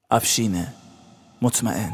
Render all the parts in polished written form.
افشین مطمئن.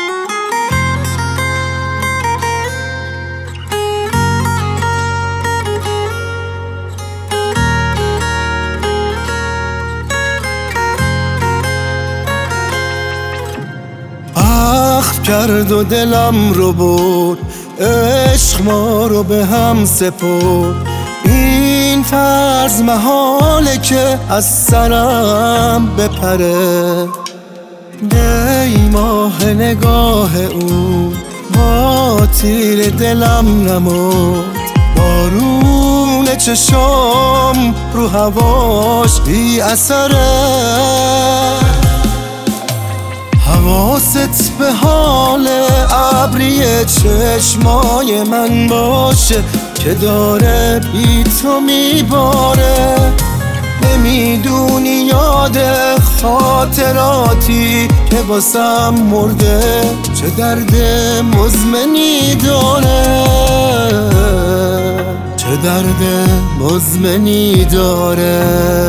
اخم کرد و دلم رو برد، عشق ما رو به هم سپرد. این فرض محاله که از سرم بپره. دی ماه نگاه اون با تیر دلم نمود. بارون چشام رو هواش بی اثره. حواست به حال ابری چشمای من باشه که داره بی تو میباره. نمیدونی یاد خاطراتی که واسم مرده چه درد مزمنی داره، چه درد مزمنی داره.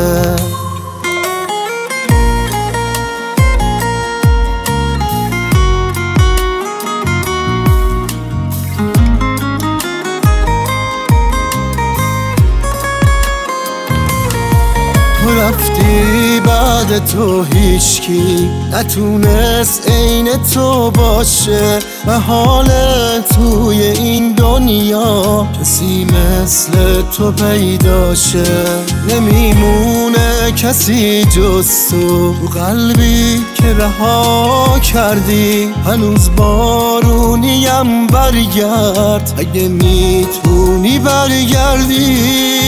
رفتی بعد تو هیچکی نتونست عین تو باشه. و حال توی این دنیا کسی مثل تو پیداشه. نمیمونه کسی جز تو قلبی که رها کردی. هنوز بارونیم برگرد اگه میتونی برگردی.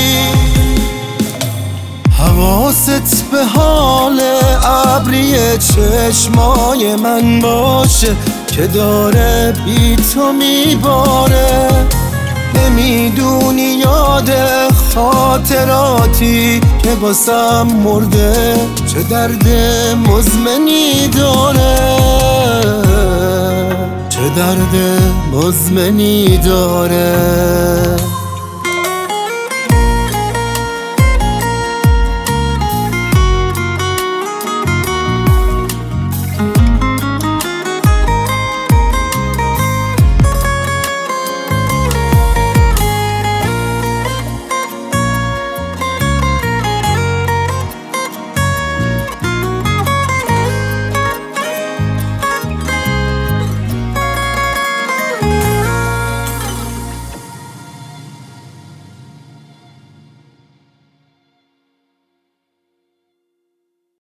حواست به حال ابری چشمای من باشه که داره بی تو میباره. نمیدونی یاد خاطراتی که واسم مرده چه درد مزمنی داره، چه درد مزمنی داره.